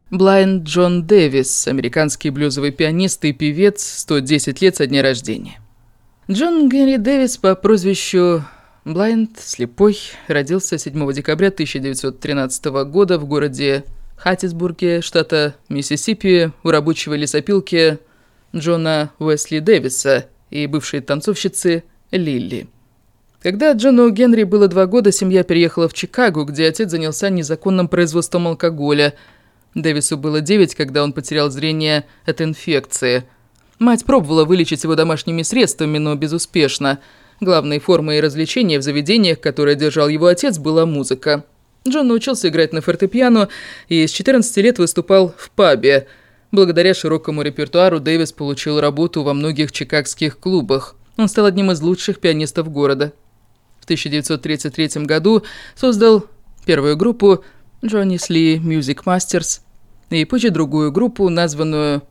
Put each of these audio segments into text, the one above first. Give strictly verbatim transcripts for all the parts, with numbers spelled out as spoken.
Блайнд Джон Дэвис, американский блюзовый пианист и певец, сто десять лет со дня рождения. Джон Генри Дэвис по прозвищу Блайнд, слепой, родился седьмого декабря тысяча девятьсот тринадцатого года в городе Хаттисбурге, штата Миссисипи, у рабочего лесопилки Джона Уэсли Дэвиса и бывшей танцовщицы Лилли. Когда Джону Генри было два года, семья переехала в Чикаго, где отец занялся незаконным производством алкоголя. Дэвису было девять, когда он потерял зрение от инфекции. Мать пробовала вылечить его домашними средствами, но безуспешно. Главной формой развлечения в заведениях, которые держал его отец, была музыка. Джон научился играть на фортепиано и с четырнадцати лет выступал в пабе. Благодаря широкому репертуару Дэвис получил работу во многих чикагских клубах. Он стал одним из лучших пианистов города. В тысяча девятьсот тридцать третьем году создал первую группу Джонни Сли Music Masters и позже другую группу, названную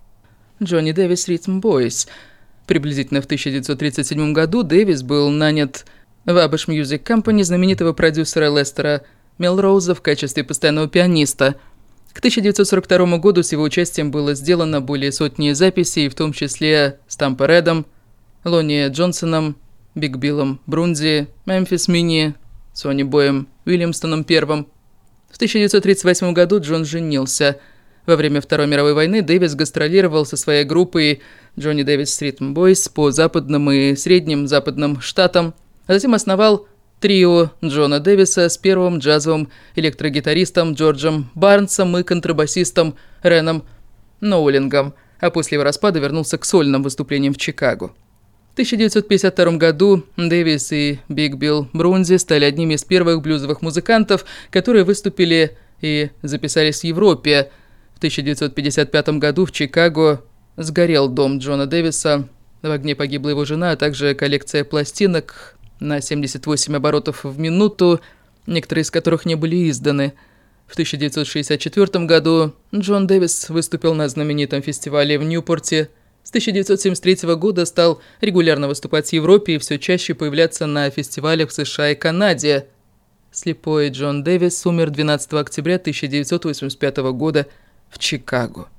Джонни Дэвис Rhythm Boys. Приблизительно в тысяча девятьсот тридцать седьмом году Дэвис был нанят в Abash Music Company знаменитого продюсера Лестера Мелроуза в качестве постоянного пианиста. К тысяча девятьсот сорок второму году с его участием было сделано более сотни записей, в том числе с Тампа Редом, Лони Джонсоном, Биг Биллом Брунди, Мемфис Мини, Сонни Боем Уильямстоном первым. В тысяча девятьсот тридцать восьмом году Джон женился. Во время Второй мировой войны Дэвис гастролировал со своей группой Джонни Дэвис Rhythm Boys по западным и средним западным штатам, а затем основал трио Джона Дэвиса с первым джазовым электрогитаристом Джорджем Барнсом и контрабасистом Реном Ноулингом, а после его распада вернулся к сольным выступлениям в Чикаго. В тысяча девятьсот пятьдесят втором году Дэвис и Биг Билл Брунди стали одними из первых блюзовых музыкантов, которые выступили и записались в Европе. В тысяча девятьсот пятьдесят пятом году в Чикаго сгорел дом Джона Дэвиса, в огне погибла его жена, а также коллекция пластинок на семьдесят восемь оборотов в минуту, некоторые из которых не были изданы. В тысяча девятьсот шестьдесят четвёртом году Джон Дэвис выступил на знаменитом фестивале в Ньюпорте. С тысяча девятьсот семьдесят третьего года стал регулярно выступать в Европе и все чаще появляться на фестивалях в США и Канаде. Слепой Джон Дэвис умер двенадцатого октября тысяча девятьсот восемьдесят пятого года в Чикаго.